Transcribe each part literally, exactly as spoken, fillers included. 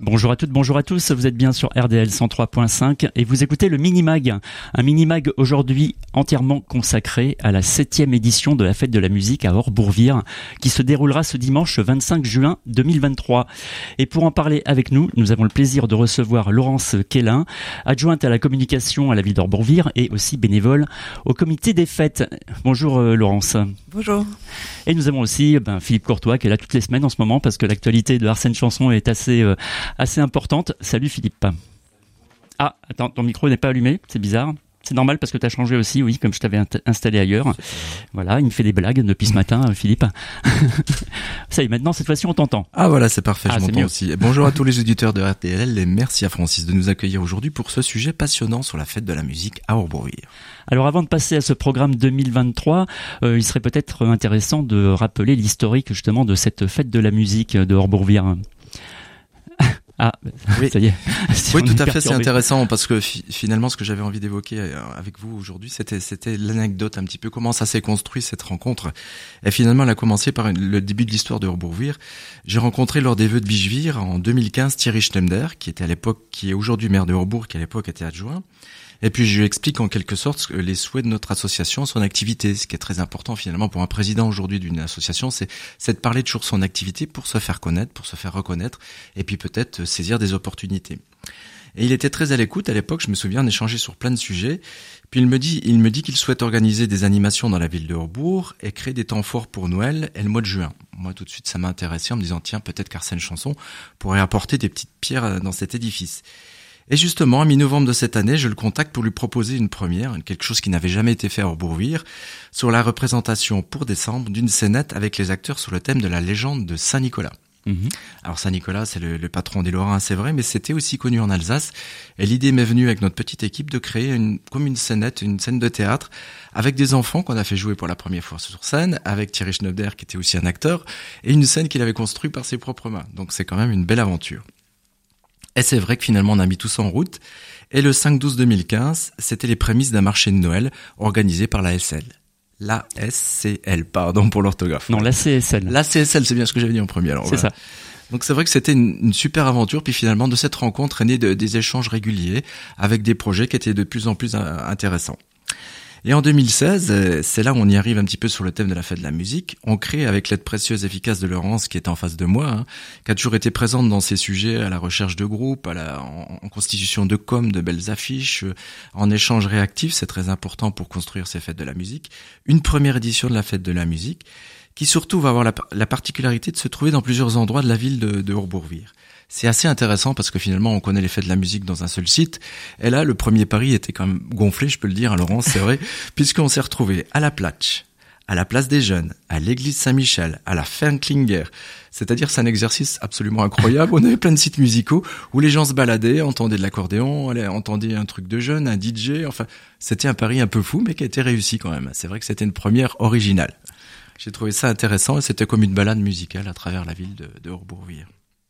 Bonjour à toutes, bonjour à tous, vous êtes bien sur R D L cent trois point cinq et vous écoutez le Mini-Mag. Un Mini-Mag aujourd'hui entièrement consacré à la septième édition de la Fête de la Musique à Orbourvire qui se déroulera ce dimanche vingt-cinq juin deux mille vingt-trois. Et pour en parler avec nous, nous avons le plaisir de recevoir Laurence Quélin, adjointe à la communication à la ville d'Orbourvire et aussi bénévole au comité des fêtes. Bonjour euh, Laurence. Bonjour. Et nous avons aussi ben, Philippe Courtois qui est là toutes les semaines en ce moment parce que l'actualité de Arsène Chanson est assez... Euh, assez importante. Salut Philippe. Ah, attends, ton micro n'est pas allumé, c'est bizarre. C'est normal parce que tu as changé aussi, oui, comme je t'avais int- installé ailleurs. Voilà, il me fait des blagues depuis ce matin, Philippe. Ça y est, maintenant, cette fois-ci, on t'entend. Ah voilà, c'est parfait, ah, je c'est m'entends mieux. aussi. Bonjour à tous les auditeurs de R T L et merci à Francis de nous accueillir aujourd'hui pour ce sujet passionnant sur la Fête de la musique à Orbourvire. Alors avant de passer à ce programme deux mille vingt-trois, euh, il serait peut-être intéressant de rappeler l'historique justement de cette Fête de la musique de Orbourvire. Ah, oui. Ça y est. Si oui, tout à fait, c'est intéressant parce que fi- finalement, ce que j'avais envie d'évoquer avec vous aujourd'hui, c'était c'était l'anecdote un petit peu comment ça s'est construit cette rencontre. Et finalement, elle a commencé par une, le début de l'histoire de Orbourvire. J'ai rencontré lors des vœux de Bichevire en deux mille quinze Thierry Schneider, qui était à l'époque, qui est aujourd'hui maire de Orbourg, qui à l'époque était adjoint. Et puis je lui explique en quelque sorte les souhaits de notre association, son activité. Ce qui est très important finalement pour un président aujourd'hui d'une association, c'est, c'est de parler toujours de son activité pour se faire connaître, pour se faire reconnaître, et puis peut-être saisir des opportunités. Et il était très à l'écoute à l'époque, je me souviens, on échangeait sur plein de sujets. Puis il me dit, il me dit qu'il souhaite organiser des animations dans la ville de Orbourg et créer des temps forts pour Noël et le mois de juin. Moi tout de suite ça m'a intéressé en me disant tiens peut-être qu'Arsène Chanson pourrait apporter des petites pierres dans cet édifice. Et justement, à mi-novembre de cette année, je le contacte pour lui proposer une première, quelque chose qui n'avait jamais été fait à Orbourvire, sur la représentation pour décembre d'une scénette avec les acteurs sur le thème de la légende de Saint-Nicolas. Mmh. Alors Saint-Nicolas, c'est le, le patron des Lorrains, c'est vrai, mais c'était aussi connu en Alsace. Et l'idée m'est venue avec notre petite équipe de créer une, comme une scénette, une scène de théâtre, avec des enfants qu'on a fait jouer pour la première fois sur scène, avec Thierry Schneider qui était aussi un acteur, et une scène qu'il avait construite par ses propres mains. Donc c'est quand même une belle aventure. Et c'est vrai que finalement on a mis tout ça en route. Et le cinq douze deux mille quinze, c'était les prémices d'un marché de Noël organisé par la S L. La S C L, pardon pour l'orthographe. Non, la C S L. La C S L, c'est bien ce que j'avais dit en premier. Alors, c'est voilà. ça. Donc c'est vrai que c'était une, une super aventure. Puis finalement de cette rencontre est né de, des échanges réguliers avec des projets qui étaient de plus en plus intéressants. Et en deux mille seize, c'est là où on y arrive un petit peu sur le thème de la fête de la musique. On crée, avec l'aide précieuse et efficace de Laurence, qui est en face de moi, hein, qui a toujours été présente dans ces sujets, à la recherche de groupes, à la, en, en constitution de com, de belles affiches, en échange réactif, c'est très important pour construire ces fêtes de la musique. Une première édition de la fête de la musique, qui surtout va avoir la, la particularité de se trouver dans plusieurs endroits de la ville de, de Orbourvire. C'est assez intéressant parce que finalement on connaît les fêtes de la musique dans un seul site. Et là, le premier pari était quand même gonflé, je peux le dire, à Laurence, c'est vrai, puisqu'on s'est retrouvé à la Platch, à la place des Jeunes, à l'église Saint-Michel, à la Fernklinger. C'est-à-dire c'est un exercice absolument incroyable. On avait plein de sites musicaux où les gens se baladaient, entendaient de l'accordéon, entendaient un truc de jeune, un D J. Enfin, c'était un pari un peu fou, mais qui a été réussi quand même. C'est vrai que c'était une première originale. J'ai trouvé ça intéressant et c'était comme une balade musicale à travers la ville de, de Orbourvire.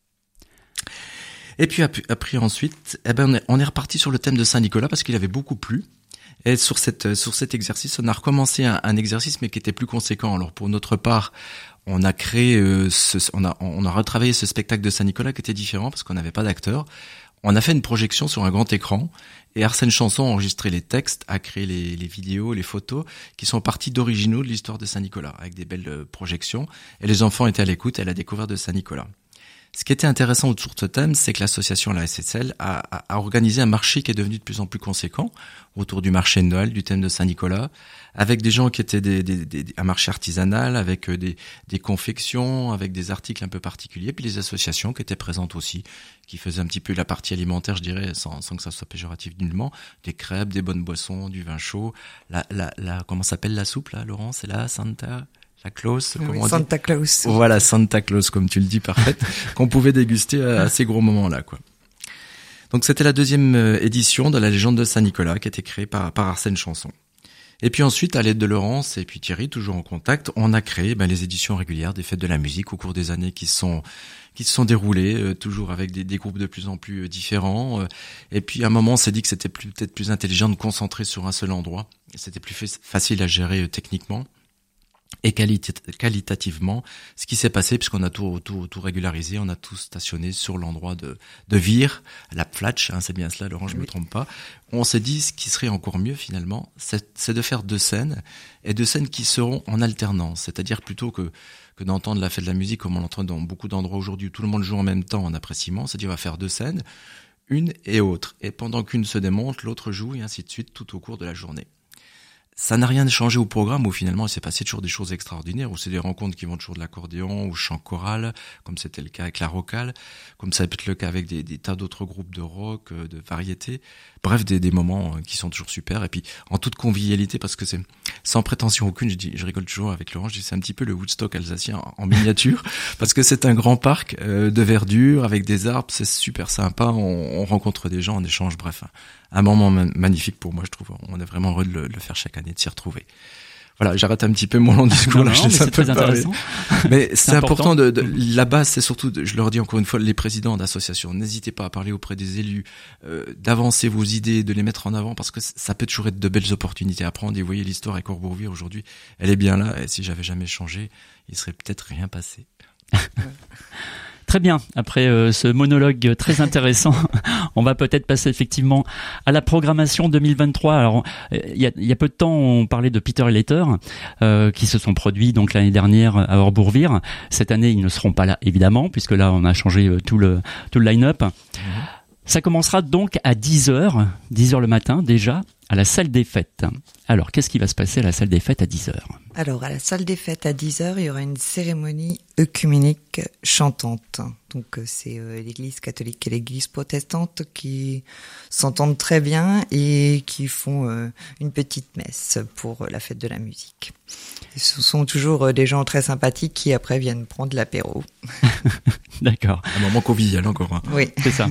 Et puis après ensuite, eh ben on est, on est reparti sur le thème de Saint-Nicolas parce qu'il avait beaucoup plu. Et sur cette sur cet exercice, on a recommencé un, un exercice mais qui était plus conséquent. Alors pour notre part, on a créé, euh, ce, on a on a retravaillé ce spectacle de Saint-Nicolas qui était différent parce qu'on n'avait pas d'acteur. On a fait une projection sur un grand écran et Arsène Chanson a enregistré les textes, a créé les, les vidéos, les photos qui sont parties d'originaux de l'histoire de Saint-Nicolas avec des belles projections. Et les enfants étaient à l'écoute et à la découverte de Saint-Nicolas. Ce qui était intéressant autour de ce thème, c'est que l'association, la S S L, a, a, a organisé un marché qui est devenu de plus en plus conséquent autour du marché de Noël, du thème de Saint-Nicolas, avec des gens qui étaient des, des, des, un marché artisanal, avec des, des confections, avec des articles un peu particuliers, puis les associations qui étaient présentes aussi, qui faisaient un petit peu la partie alimentaire, je dirais, sans, sans que ça soit péjoratif nullement, des crêpes, des bonnes boissons, du vin chaud, la, la, la comment s'appelle la soupe là, Laurent, c'est la Santa... La Claus, oui, comment on Santa dit Claus. Voilà, Santa Claus, comme tu le dis, parfait, qu'on pouvait déguster à, à ces gros moments-là, quoi. Donc c'était la deuxième édition de la légende de Saint-Nicolas qui a été créée par, par Arsène Chanson. Et puis ensuite, à l'aide de Laurence et puis Thierry, toujours en contact, on a créé ben, les éditions régulières des fêtes de la musique au cours des années qui sont qui se sont déroulées, euh, toujours avec des, des groupes de plus en plus différents. Euh, et puis à un moment, on s'est dit que c'était plus, peut-être plus intelligent de concentrer sur un seul endroit. C'était plus f- facile à gérer euh, techniquement. Et quali- qualitativement, ce qui s'est passé, puisqu'on a tout, tout, tout régularisé, on a tout stationné sur l'endroit de, de Vire, la Platch, hein, c'est bien cela, Laurent, je oui. me trompe pas. On s'est dit, ce qui serait encore mieux finalement, c'est, c'est de faire deux scènes, et deux scènes qui seront en alternance, c'est-à-dire plutôt que, que d'entendre la fête de la musique comme on l'entend dans beaucoup d'endroits aujourd'hui où tout le monde joue en même temps en appréciement, c'est-à-dire on va faire deux scènes, une et autre, et pendant qu'une se démonte, l'autre joue, et ainsi de suite, tout au cours de la journée. Ça n'a rien changé au programme où finalement il s'est passé toujours des choses extraordinaires, où c'est des rencontres qui vont toujours de l'accordéon au chant choral, comme c'était le cas avec la Rocale, comme ça peut être le cas avec des, des tas d'autres groupes de rock, de variété. Bref, des, des moments qui sont toujours super. Et puis en toute convivialité, parce que c'est sans prétention aucune, je dis, je rigole toujours avec Laurent, je dis c'est un petit peu le Woodstock alsacien en, en miniature, parce que c'est un grand parc euh, de verdure avec des arbres, c'est super sympa. On, on rencontre des gens, on échange, bref. Un moment magnifique pour moi, je trouve. On est vraiment heureux de le, le faire chaque année, de s'y retrouver. Voilà, j'arrête un petit peu mon long discours. Non, là, non, je mais c'est très intéressant. Mais c'est, c'est important, important de, de la base, c'est surtout, de, je leur dis encore une fois, les présidents d'associations, n'hésitez pas à parler auprès des élus, euh, d'avancer vos idées, de les mettre en avant, parce que ça peut toujours être de belles opportunités à prendre. Et vous voyez l'histoire avec Courbourvire aujourd'hui, elle est bien là. Et si j'avais jamais changé, il serait peut-être rien passé. Très bien, après euh, ce monologue très intéressant, on va peut-être passer effectivement à la programmation deux mille vingt-trois. Alors, il y a, y a peu de temps, on parlait de Peter et Later, euh, qui se sont produits donc l'année dernière à Orbourvire. Cette année, ils ne seront pas là, évidemment, puisque là, on a changé tout le, tout le line-up. Mmh. Ça commencera donc à dix heures, dix heures le matin déjà, à la salle des fêtes. Alors, qu'est-ce qui va se passer à la salle des fêtes à dix heures ? Alors, à la salle des fêtes à dix heures, il y aura une cérémonie œcuménique chantante. Donc, c'est euh, l'église catholique et l'église protestante qui s'entendent très bien et qui font euh, une petite messe pour la fête de la musique. Et ce sont toujours euh, des gens très sympathiques qui après viennent prendre l'apéro. D'accord. Un moment convivial encore. Hein. Oui. C'est ça.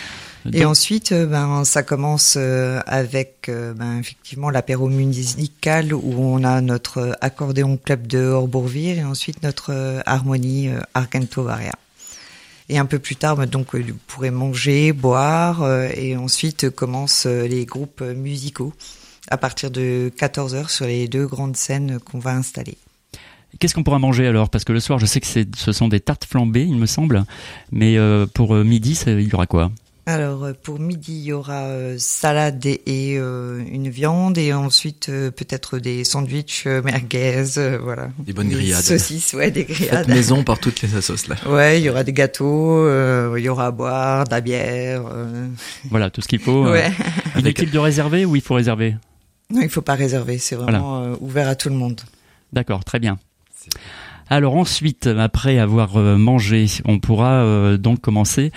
Et donc, ensuite, ben, ça commence avec ben, effectivement l'apéro musical où on a notre accordéon club de Orbourvire et ensuite notre harmonie Argento Varia. Et un peu plus tard, donc, vous pourrez manger, boire et ensuite commencent les groupes musicaux à partir de quatorze heures sur les deux grandes scènes qu'on va installer. Qu'est-ce qu'on pourra manger alors ? Parce que le soir, je sais que c'est, ce sont des tartes flambées, il me semble, mais euh, pour midi, ça, il y aura quoi ? Alors pour midi, il y aura euh, salade et, et euh, une viande et ensuite euh, peut-être des sandwichs euh, merguez, euh, voilà. Des bonnes grillades. Des saucisses, ouais, des grillades. Faites maison par toutes les assos là. Ouais, il y aura des gâteaux, euh, il y aura à boire, de la bière. Euh... Voilà, tout ce qu'il faut. Ouais. Euh, inutile de réserver ou il faut réserver ? Non, il faut pas réserver, c'est vraiment voilà. euh, ouvert à tout le monde. D'accord, très bien. C'est... Alors ensuite, après avoir euh, mangé, on pourra euh, donc commencer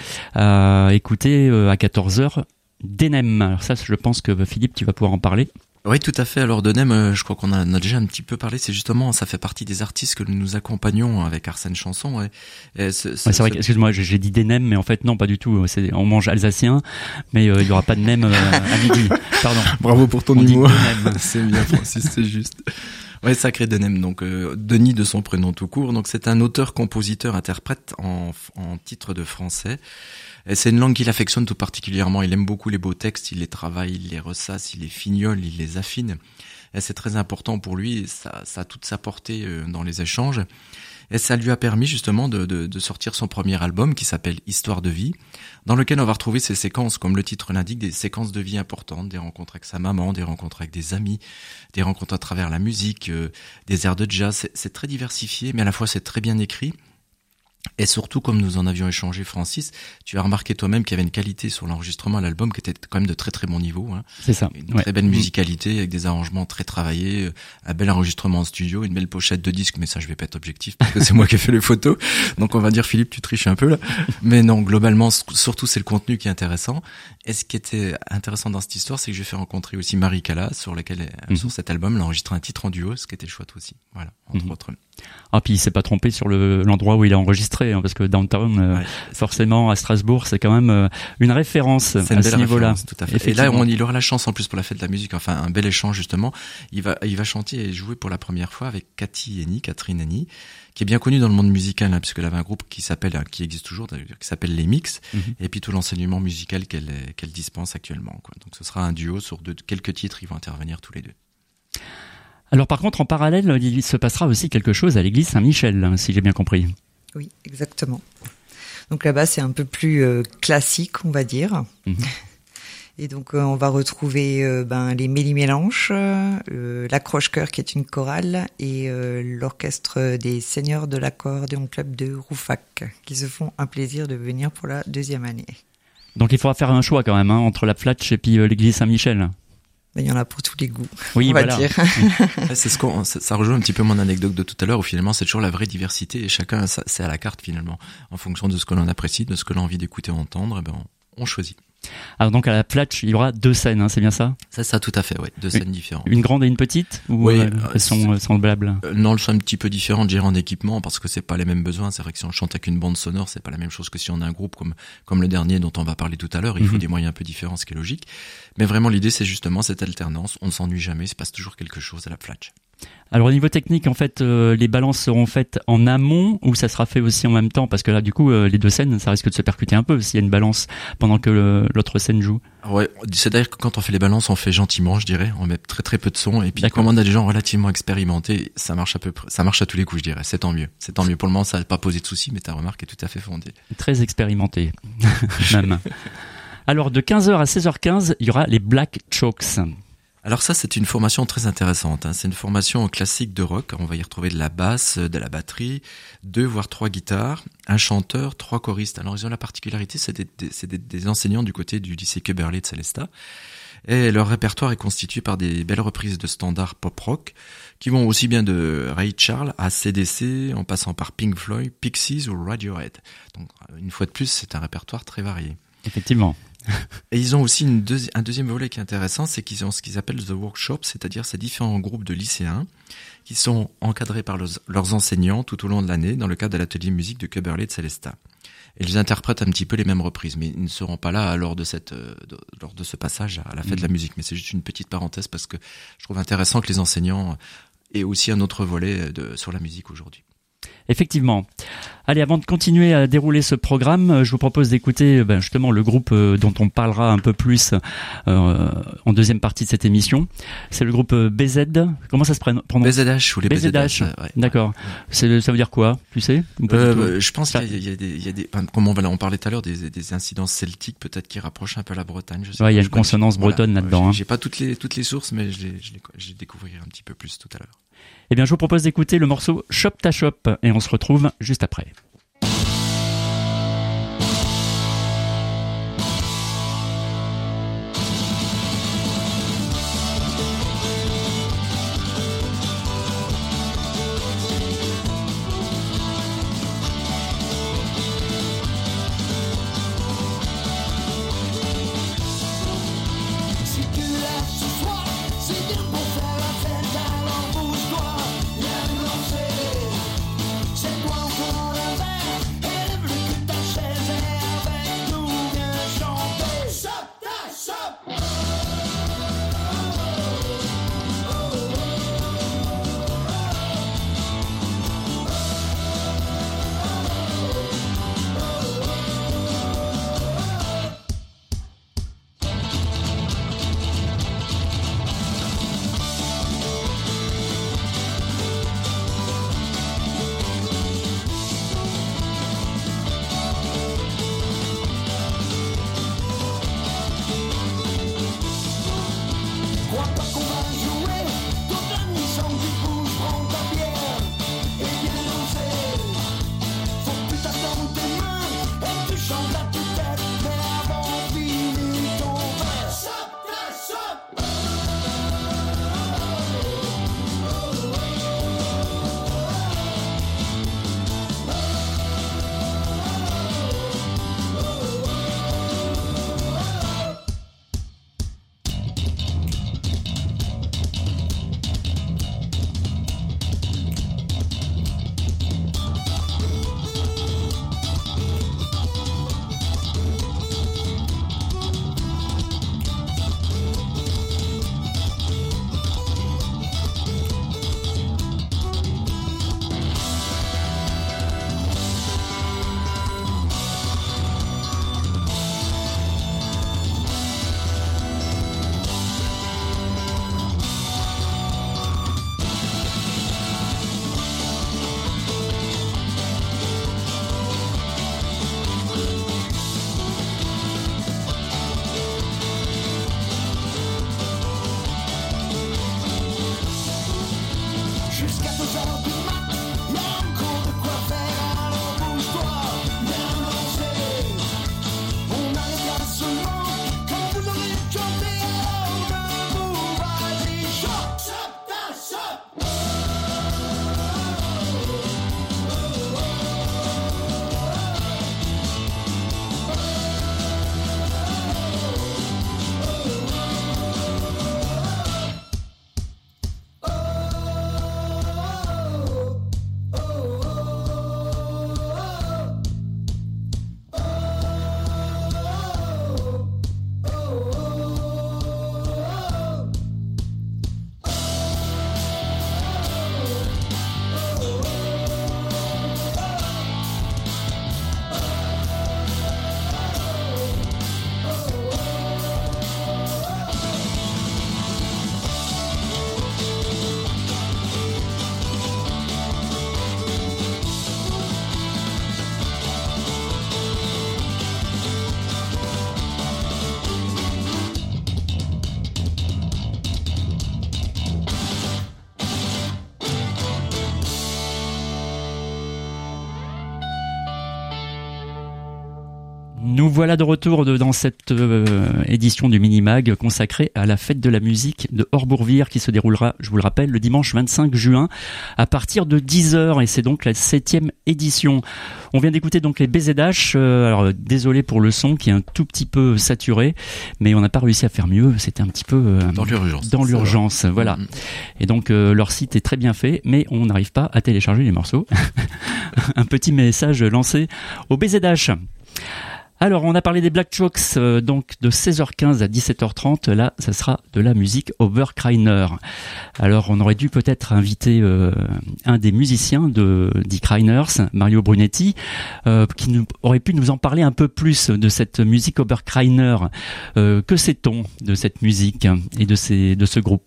à écouter euh, à quatorze heures Denem. Alors ça, je pense que Philippe, tu vas pouvoir en parler. Oui, tout à fait. Alors Denem, euh, je crois qu'on a, on a déjà un petit peu parlé. C'est justement, ça fait partie des artistes que nous accompagnons avec Arsène Chanson. Et, et c'est, c'est, ouais, c'est vrai. Que, excuse-moi, j'ai, j'ai dit Denem, mais en fait non, pas du tout. C'est, on mange alsacien, mais euh, il y aura pas de nem euh, à midi. Pardon. Bravo pour ton on humour. C'est bien, Francis, c'est juste. Ouais, sacré Denem, donc euh, Denis de son prénom tout court. Donc c'est un auteur, compositeur, interprète en, en titre de français. Et c'est une langue qu'il affectionne tout particulièrement. Il aime beaucoup les beaux textes, il les travaille, il les ressasse, il les fignole, il les affine. Et c'est très important pour lui. Ça, ça a toute sa portée euh, dans les échanges. Et ça lui a permis justement de, de, de sortir son premier album qui s'appelle Histoire de vie, dans lequel on va retrouver ces séquences, comme le titre l'indique, des séquences de vie importantes, des rencontres avec sa maman, des rencontres avec des amis, des rencontres à travers la musique, euh, des airs de jazz. C'est, c'est très diversifié, mais à la fois c'est très bien écrit. Et surtout, comme nous en avions échangé, Francis, tu as remarqué toi-même qu'il y avait une qualité sur l'enregistrement à l'album qui était quand même de très très bon niveau. Hein. C'est ça. Une ouais. très belle musicalité avec des arrangements très travaillés, un bel enregistrement en studio, une belle pochette de disque, mais ça je vais pas être objectif parce que c'est moi qui ai fait les photos. Donc on va dire Philippe, tu triches un peu là. Mais non, globalement, surtout c'est le contenu qui est intéressant. Et ce qui était intéressant dans cette histoire, c'est que j'ai fait rencontrer aussi Marie Callas, sur laquelle, mm-hmm. sur cet album, elle a enregistré un titre en duo, ce qui était chouette aussi. Voilà, entre mm-hmm. autres. Ah, puis il s'est pas trompé sur le, l'endroit où il a enregistré, hein, parce que Downtown, euh, ouais, forcément, à Strasbourg, c'est quand même euh, une référence c'est une à belle ce niveau-là. Tout à fait. Et là, on, il aura la chance, en plus, pour la fête de la musique, enfin, un bel échange, justement. Il va, il va chanter et jouer pour la première fois avec Cathy Henny, Catherine Henny, qui est bien connue dans le monde musical, hein, puisqu'elle avait un groupe qui s'appelle, hein, qui existe toujours, d'ailleurs, qui s'appelle Les Mix, mm-hmm. et puis tout l'enseignement musical qu'elle, qu'elle dispense actuellement, quoi. Donc, ce sera un duo sur deux, quelques titres, ils vont intervenir tous les deux. Alors par contre, en parallèle, il se passera aussi quelque chose à l'église Saint-Michel, si j'ai bien compris. Oui, exactement. Donc là-bas, c'est un peu plus euh, classique, on va dire. Mmh. Et donc, euh, on va retrouver euh, ben, les Méli-Mélanges, euh, l'accroche-cœur qui est une chorale et euh, l'orchestre des Seigneurs de l'accordéon club de Rouffach qui se font un plaisir de venir pour la deuxième année. Donc, il faudra faire un choix quand même hein, entre la Flatch et puis euh, l'église Saint-Michel. Ben, il y en a pour tous les goûts, oui, on va voilà. dire. c'est ce qu'on, ça rejoint un petit peu mon anecdote de tout à l'heure où finalement c'est toujours la vraie diversité et chacun c'est à la carte finalement en fonction de ce que l'on apprécie, de ce que l'on a envie d'écouter, entendre, ben on, on choisit. Alors donc à la Flatch, il y aura deux scènes, hein, c'est bien ça ? C'est ça, tout à fait, oui, deux scènes une, différentes. Une grande et une petite ou oui, euh, elles sont semblables ? euh, Non, elles sont un petit peu différentes, je dirais en équipement parce que c'est pas les mêmes besoins. C'est vrai que si on chante avec une bande sonore, c'est pas la même chose que si on a un groupe comme comme le dernier dont on va parler tout à l'heure. Il mm-hmm. faut des moyens un peu différents, ce qui est logique. Mais vraiment, l'idée c'est justement cette alternance. On ne s'ennuie jamais, il se passe toujours quelque chose à la Flatch. Alors au niveau technique, en fait, euh, les balances seront faites en amont ou ça sera fait aussi en même temps ? Parce que là, du coup, euh, les deux scènes, ça risque de se percuter un peu s'il y a une balance pendant que le, l'autre scène joue. Ouais, c'est-à-dire que quand on fait les balances, on fait gentiment, je dirais. On met très très peu de son et puis D'accord. comme on a des gens relativement expérimentés, ça marche à peu près, ça marche à tous les coups, je dirais. C'est tant mieux. C'est tant mieux. Pour le moment, ça n'a pas posé de soucis, mais ta remarque est tout à fait fondée. Très expérimenté, même. Alors de quinze heures à seize heures quinze, il y aura les Black Chokes. Alors ça, c'est une formation très intéressante. Hein. C'est une formation classique de rock. On va y retrouver de la basse, de la batterie, deux voire trois guitares, un chanteur, trois choristes. Alors ils ont la particularité, c'est des, des, c'est des, des enseignants du côté du lycée Köberlé de Sélestat. Et leur répertoire est constitué par des belles reprises de standards pop-rock qui vont aussi bien de Ray Charles à C D C, en passant par Pink Floyd, Pixies ou Radiohead. Donc une fois de plus, c'est un répertoire très varié. Effectivement. Et ils ont aussi une deuxi- un deuxième volet qui est intéressant, c'est qu'ils ont ce qu'ils appellent the workshop, c'est-à-dire ces différents groupes de lycéens qui sont encadrés par leurs, leurs enseignants tout au long de l'année dans le cadre de l'atelier musique de Köberlé de Sélestat. Et ils interprètent un petit peu les mêmes reprises, mais ils ne seront pas là lors de cette, de, lors de ce passage à la fête mmh. de la musique. Mais c'est juste une petite parenthèse parce que je trouve intéressant que les enseignants aient aussi un autre volet de, sur la musique aujourd'hui. Effectivement. Allez, avant de continuer à dérouler ce programme, je vous propose d'écouter ben, justement le groupe euh, dont on parlera un peu plus euh, en deuxième partie de cette émission. C'est le groupe B Z. Comment ça se prononce ? B Z H ou les B Z H. Ouais. D'accord. C'est, ça veut dire quoi ? Tu sais ? euh, Je pense ça... qu'il y a, il y a des, il y a des, comme on, on parlait tout à l'heure, des, des incidences celtiques peut-être qui rapprochent un peu la Bretagne. Je sais ouais, il y a une consonance bretonne voilà. là-dedans. J'ai, hein. j'ai pas toutes les toutes les sources, mais je les, je les, je les découvrirai un petit peu plus tout à l'heure. Eh bien, je vous propose d'écouter le morceau Shop Ta Shop et on se retrouve juste après. C'est quoi encore un Nous voilà de retour de, dans cette euh, édition du Minimag consacrée à la fête de la musique de Horbourvire qui se déroulera, je vous le rappelle, le dimanche vingt-cinq juin à partir de dix heures et c'est donc la septième édition. On vient d'écouter donc les B Z H, euh, alors désolé pour le son qui est un tout petit peu saturé, mais on n'a pas réussi à faire mieux, c'était un petit peu euh, dans l'urgence. Dans l'urgence, voilà. Mmh. Et donc euh, leur site est très bien fait, mais on n'arrive pas à télécharger les morceaux. Un petit message lancé au B Z H. Alors, on a parlé des Black Chokes, euh, donc de seize heures quinze à dix-sept heures trente. Là, ça sera de la musique Oberkreiner. Alors, on aurait dû peut-être inviter euh, un des musiciens de Die Kreiners, Mario Brunetti, euh, qui nous, aurait pu nous en parler un peu plus de cette musique Oberkreiner. Euh, que sait-on de cette musique et de, ces, de ce groupe ?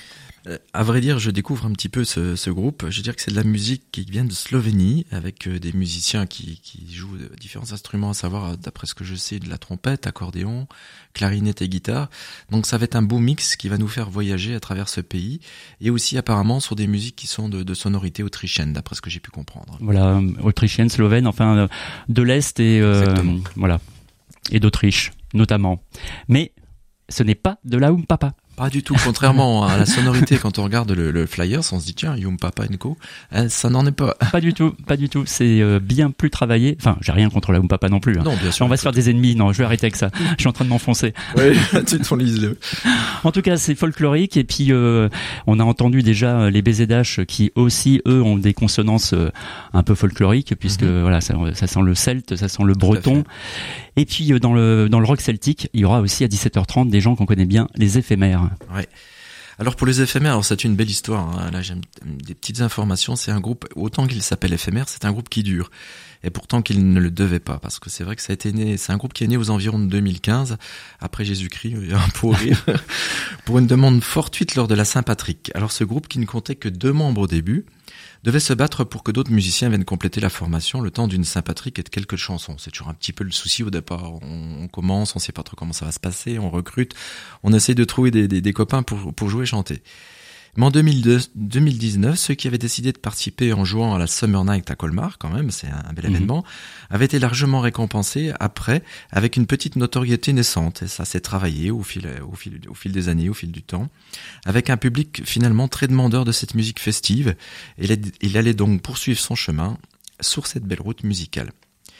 À vrai dire, je découvre un petit peu ce, ce groupe. Je veux dire que c'est de la musique qui vient de Slovénie, avec des musiciens qui, qui jouent différents instruments, à savoir, d'après ce que je sais, de la trompette, accordéon, clarinette et guitare. Donc ça va être un beau mix qui va nous faire voyager à travers ce pays, et aussi apparemment sur des musiques qui sont de, de sonorité autrichienne, d'après ce que j'ai pu comprendre. Voilà, autrichienne, slovène, enfin de l'Est et euh, voilà, et d'Autriche notamment. Mais ce n'est pas de la Oum Papa. Pas du tout, contrairement à la sonorité, quand on regarde le, le Flyers, on se dit tiens, Youm Papa and Co, hein, ça n'en est pas. Pas du tout, pas du tout, c'est euh, bien plus travaillé, enfin j'ai rien contre la Youm Papa non plus. Hein. Non, bien sûr. On va se faire des ennemis, non, je vais arrêter avec ça, je suis en train de m'enfoncer. Oui, tu t'enlises-le. En tout cas, c'est folklorique, et puis euh, on a entendu déjà les B Z H qui aussi, eux, ont des consonances euh, un peu folkloriques, puisque mm-hmm. voilà, ça, ça sent le celte, ça sent le breton. Et puis euh, dans le dans le rock celtique, il y aura aussi à dix-sept heures trente des gens qu'on connaît bien, les éphémères. Ouais. Alors pour les éphémères, alors c'est une belle histoire. Hein. Là, j'ai des petites informations. C'est un groupe, autant qu'il s'appelle éphémère, c'est un groupe qui dure. Et pourtant qu'il ne le devait pas, parce que c'est vrai que ça a été né. C'est un groupe qui est né aux environs de deux mille quinze, après Jésus-Christ, pour rire, pour une demande fortuite lors de la Saint-Patrick. Alors ce groupe, qui ne comptait que deux membres au début, devait se battre pour que d'autres musiciens viennent compléter la formation le temps d'une Saint-Patrick et de quelques chansons. C'est toujours un petit peu le souci au départ. On, on commence, on sait pas trop comment ça va se passer, on recrute, on essaye de trouver des, des, des copains pour, pour jouer et chanter. Mais en deux mille deux, deux mille dix-neuf, ceux qui avaient décidé de participer en jouant à la Summer Night à Colmar, quand même, c'est un bel mmh. événement, avaient été largement récompensés après, avec une petite notoriété naissante. Et ça s'est travaillé au fil, au fil, au fil des années, au fil du temps, avec un public finalement très demandeur de cette musique festive. Et il allait donc poursuivre son chemin sur cette belle route musicale.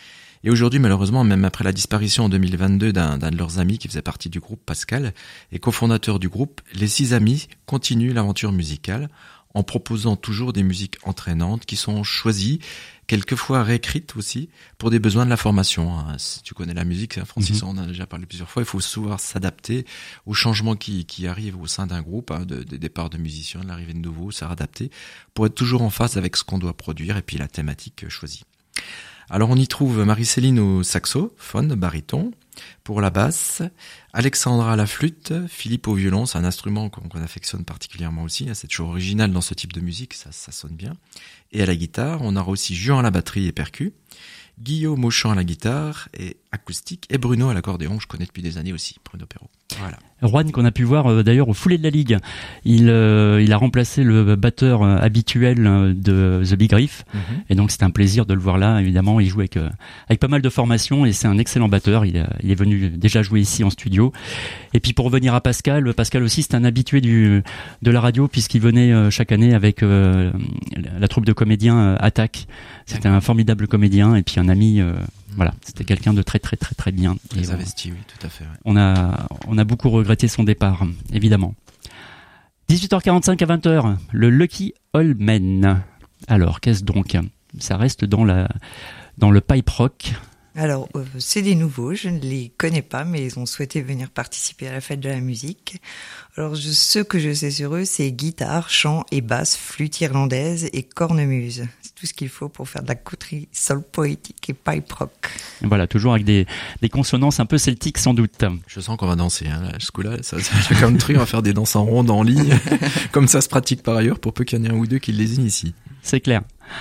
Et aujourd'hui, malheureusement, même après la disparition en deux mille vingt-deux d'un, d'un de leurs amis qui faisait partie du groupe, Pascal, et cofondateur du groupe, les six amis continuent l'aventure musicale en proposant toujours des musiques entraînantes qui sont choisies, quelquefois réécrites aussi, pour des besoins de la formation. Si tu connais la musique, Francis, mm-hmm. on en a déjà parlé plusieurs fois, il faut souvent s'adapter aux changements qui, qui arrivent au sein d'un groupe, hein, de, de départ de musiciens, de l'arrivée de nouveaux, se adapter pour être toujours en phase avec ce qu'on doit produire et puis la thématique choisie. Alors on y trouve Marie-Céline au saxophone, baryton, pour la basse, Alexandra à la flûte, Philippe au violon, c'est un instrument qu'on, qu'on affectionne particulièrement aussi, hein, c'est toujours original dans ce type de musique, ça, ça sonne bien. Et à la guitare, on aura aussi Juan à la batterie et percus, Guillaume au chant à la guitare et acoustique, et Bruno à l'accordéon, je connais depuis des années aussi, Bruno Perrault. Voilà. Juan qu'on a pu voir euh, d'ailleurs au Foulée de la Ligue, il, euh, il a remplacé le batteur euh, habituel euh, de The Big Riff, mm-hmm. et donc c'est un plaisir de le voir là, évidemment, il joue avec, euh, avec pas mal de formations et c'est un excellent batteur, il, a, il est venu déjà jouer ici en studio. Et puis pour revenir à Pascal, Pascal aussi c'est un habitué du, de la radio puisqu'il venait euh, chaque année avec euh, la troupe de comédiens euh, Attaque, c'était un formidable comédien et puis un ami, euh, voilà, c'était quelqu'un de très très très très bien. Très investi, oui, tout à fait. Ouais. On a, on a beaucoup regretté son départ, évidemment. dix-huit heures quarante-cinq à vingt heures, le Lucky Old Men. Alors, qu'est-ce donc ? Ça reste dans la, dans le pipe rock. Alors, euh, c'est des nouveaux, je ne les connais pas, mais ils ont souhaité venir participer à la fête de la musique. Alors, je, ce que je sais sur eux, c'est guitare, chant et basse, flûte irlandaise et cornemuse. C'est tout ce qu'il faut pour faire de la country, soul poétique et pipe rock. Et voilà, toujours avec des, des consonances un peu celtiques sans doute. Je sens qu'on va danser, hein, là, ce coup-là, ça, ça, la country, on va faire des danses en ronde, en ligne, comme ça se pratique par ailleurs, pour peu qu'il y en ait un ou deux qui les initient. C'est clair.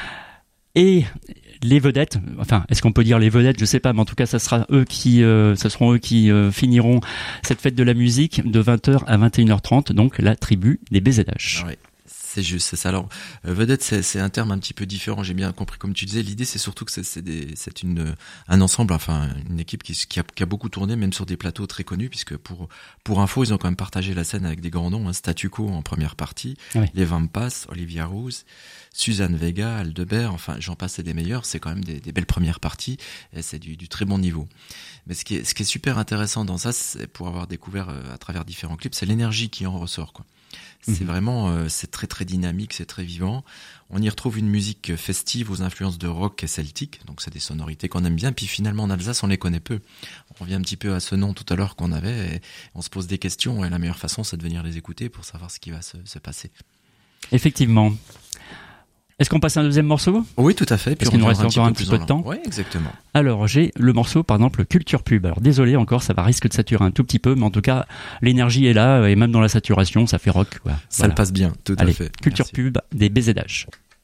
Et les vedettes, enfin, est-ce qu'on peut dire les vedettes ? Je sais pas, mais en tout cas, ça sera eux qui, euh, ce seront eux qui euh, finiront cette fête de la musique de vingt heures à vingt et une heures trente, donc la tribu des B Z H. Ah ouais. C'est juste, c'est ça. Alors, euh, vedette, c'est, c'est un terme un petit peu différent. J'ai bien compris, comme tu disais. L'idée, c'est surtout que c'est, c'est, des, c'est une, un ensemble, enfin, une équipe qui, qui, a, qui a beaucoup tourné, même sur des plateaux très connus, puisque pour, pour info, ils ont quand même partagé la scène avec des grands noms, hein, Statu Quo en première partie, oui. Les Vampas, Olivia Rose, Suzanne Vega, Aldebert, enfin, j'en passe, c'est des meilleurs. C'est quand même des, des belles premières parties, et c'est du, du très bon niveau. Mais ce qui est, ce qui est super intéressant dans ça, c'est pour avoir découvert euh, à travers différents clips, c'est l'énergie qui en ressort, quoi. C'est mmh. vraiment, euh, c'est très très dynamique, c'est très vivant. On y retrouve une musique festive aux influences de rock et celtique, donc c'est des sonorités qu'on aime bien. Puis finalement en Alsace, on les connaît peu. On revient un petit peu à ce nom tout à l'heure qu'on avait, et on se pose des questions. Et la meilleure façon, c'est de venir les écouter pour savoir ce qui va se, se passer. Effectivement. Est-ce qu'on passe à un deuxième morceau ? Oui, tout à fait. Parce qu'il nous reste encore un petit peu de temps. Oui, exactement. Alors, j'ai le morceau, par exemple, Culture Pub. Alors, désolé encore, ça va risque de saturer un tout petit peu, mais en tout cas, l'énergie est là, et même dans la saturation, ça fait rock. Quoi. Ça voilà. le passe bien, tout Allez, à fait. Culture Merci. Pub des B Z H.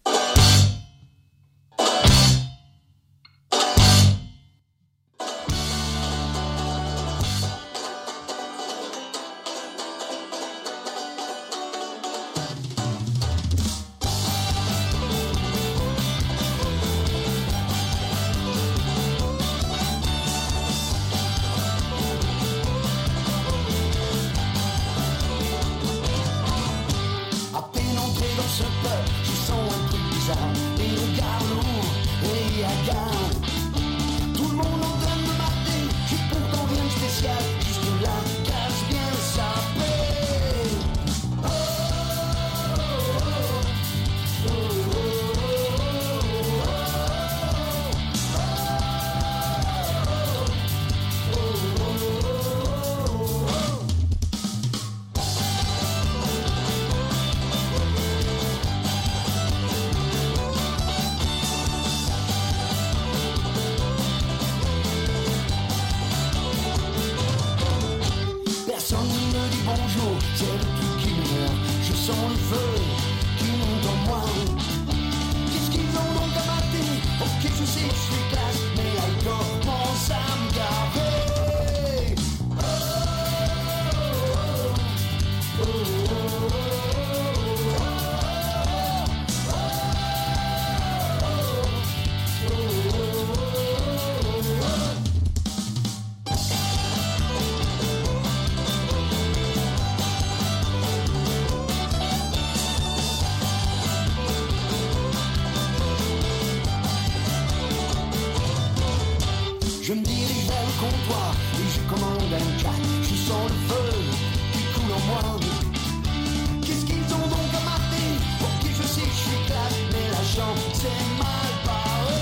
Je me dirige vers le comptoir et je commande un jack. Je sens le feu qui coule en moi. Qu'est-ce qu'ils ont donc à mater? Ok, je sais, je suis classe, mais la chance c'est mal barré.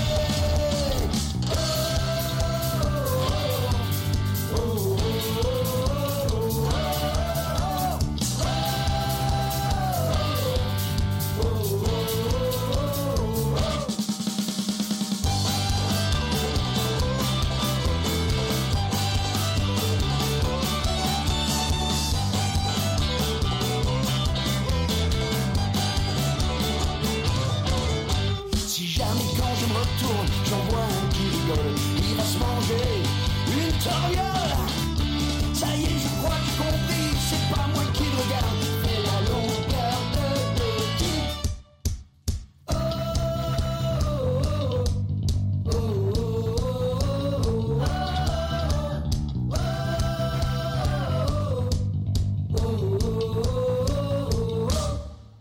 Oh, oh, oh, oh, j'en vois un qui rigole, il va se manger une toriole. Ça y est, je crois que j'ai compris, c'est pas moi qui le regarde, mais la longueur de petit. Oh, oh, oh, oh, oh, oh, oh, oh.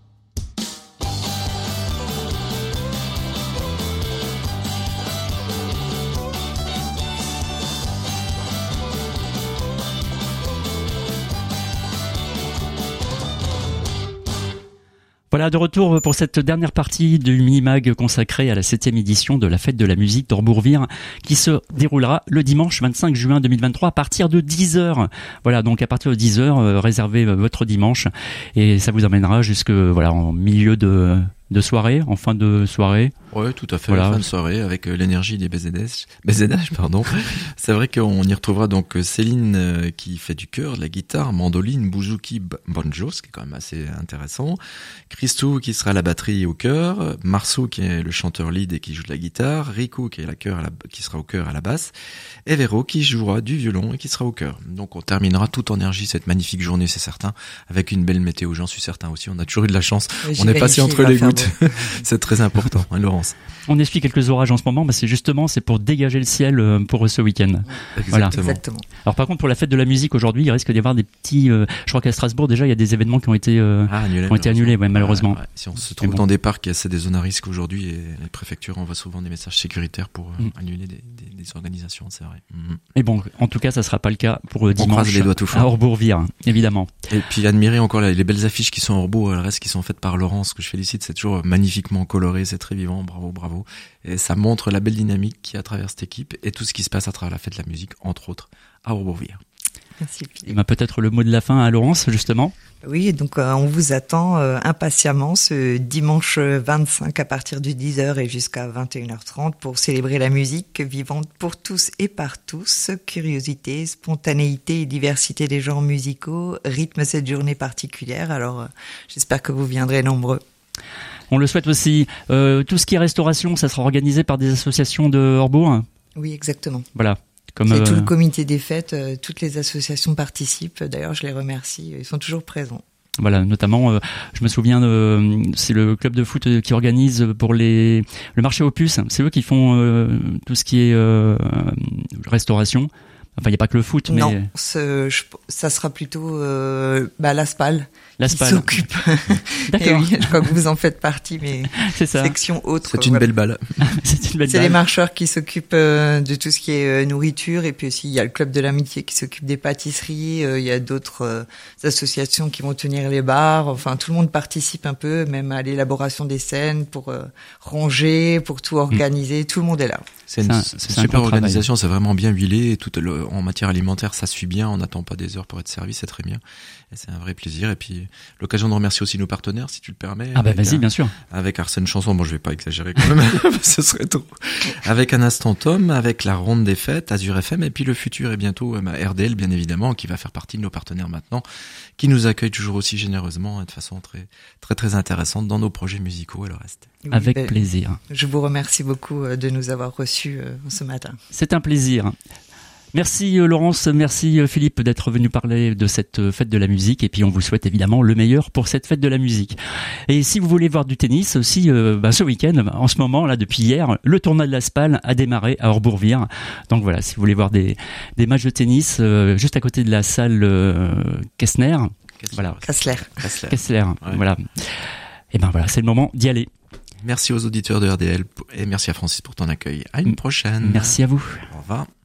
Voilà, de retour pour cette dernière partie du mini-mag consacré à la septième édition de la Fête de la musique d'Orbourvire qui se déroulera le dimanche vingt-cinq juin deux mille vingt-trois à partir de dix heures. Voilà, donc à partir de dix heures, euh, réservez votre dimanche et ça vous amènera jusque voilà en milieu de, de soirée, en fin de soirée. Ouais, tout à fait. Voilà. Fin de soirée avec euh, l'énergie des B Z H, B Z H, pardon. C'est vrai qu'on y retrouvera donc euh, Céline euh, qui fait du chœur, de la guitare, mandoline, bouzouki, b- banjo, ce qui est quand même assez intéressant. Christo qui sera à la batterie et au chœur, Marceau qui est le chanteur lead et qui joue de la guitare, Rico qui est la chœur à la, qui sera au chœur à la basse, et Véro qui jouera du violon et qui sera au chœur. Donc on terminera toute énergie cette magnifique journée, c'est certain, avec une belle météo. J'en suis certain aussi. On a toujours eu de la chance. Oui, on est passé entre les gouttes. Beau. C'est très important, hein, Laurence. On explique quelques orages en ce moment, mais c'est justement c'est pour dégager le ciel euh, pour ce week-end. Exactement. Voilà. Exactement. Alors par contre pour la fête de la musique aujourd'hui, il risque d'y avoir des petits. Euh, je crois qu'à Strasbourg déjà il y a des événements qui ont été euh, Ah, annulé, ont été annulés, ouais, malheureusement. Ouais, ouais. Si on se trouve bon. dans des parcs, il y a des zones à risque aujourd'hui et les préfectures envoient souvent des messages sécuritaires pour euh, Mm. annuler des, des, des organisations, c'est vrai. Mm. Et bon, en tout cas ça sera pas le cas pour euh, On dimanche croise les doigts tout fort. à Orbourvire, évidemment. Et puis admirer encore les belles affiches qui sont hors beau, le reste qui sont faites par Laurence, que je félicite, c'est toujours magnifiquement coloré, c'est très vivant, bravo, bravo. Et ça montre la belle dynamique qu'il y a à travers cette équipe et tout ce qui se passe à travers la fête de la musique, entre autres, à Orbourvire. Merci Et Philippe. ben, peut-être le mot de la fin à Laurence justement. Oui, donc euh, on vous attend euh, impatiemment ce dimanche vingt-cinq à partir de dix heures et jusqu'à vingt et une heures trente pour célébrer la musique vivante pour tous et par tous. Curiosité, spontanéité et diversité des genres musicaux rythment cette journée particulière. Alors euh, j'espère que vous viendrez nombreux. On le souhaite aussi. Euh, tout ce qui est restauration, ça sera organisé par des associations de Orbourg. Oui, exactement. Voilà. Comme C'est euh, tout le comité des fêtes, euh, toutes les associations participent. D'ailleurs, je les remercie, ils sont toujours présents. Voilà, notamment, euh, je me souviens, de, c'est le club de foot qui organise pour les le marché aux puces. C'est eux qui font euh, tout ce qui est euh, restauration. Enfin, il n'y a pas que le foot, mais Non, ce, je- ça sera plutôt euh, bah, l'Aspal la qui SPAL. s'occupe. Et D'accord, oui, je crois que vous en faites partie, mais c'est ça. section autre. C'est une voilà. belle balle. C'est une belle C'est les balle. marcheurs qui s'occupent euh, de tout ce qui est euh, nourriture, et puis aussi il y a le club de l'amitié qui s'occupe des pâtisseries. euh, Il y a d'autres euh, associations qui vont tenir les bars. Enfin, tout le monde participe un peu, même à l'élaboration des scènes pour euh, ranger, pour tout organiser. Tout le monde est là. C'est une, C'est un- c'est une c'est un super gros travail. organisation, c'est vraiment bien huilé. Et tout le- en matière alimentaire, ça suit bien. On n'attend pas des heures pour être servi, c'est très bien. Et c'est un vrai plaisir. Et puis l'occasion de remercier aussi nos partenaires, si tu le permets. Ah bah avec vas-y, un- bien sûr. Avec Arsène Chanson, bon je vais pas exagérer quand même, ce serait trop. Avec Un Instant Tom, avec la Ronde des Fêtes, Azure F M, et puis le futur et bientôt euh, R D L bien évidemment, qui va faire partie de nos partenaires maintenant, qui nous accueille toujours aussi généreusement et de façon très très très intéressante dans nos projets musicaux et le reste. Oui, Avec ben, plaisir. Je vous remercie beaucoup euh, de nous avoir reçus euh, ce matin. C'est un plaisir. Merci euh, Laurence, merci euh, Philippe d'être venu parler de cette euh, fête de la musique, et puis on vous souhaite évidemment le meilleur pour cette fête de la musique. Et si vous voulez voir du tennis aussi, euh, bah, ce week-end, en ce moment là depuis hier, le tournoi de la SPAL a démarré à Orbourvire. Donc voilà, si vous voulez voir des, des matchs de tennis euh, juste à côté de la salle euh, Kessner, voilà, Kassler. Kessler. Kessler, Ouais. voilà. Et ben voilà, c'est le moment d'y aller. Merci aux auditeurs de R D L et merci à Francis pour ton accueil. À une prochaine. Merci à vous. Au revoir.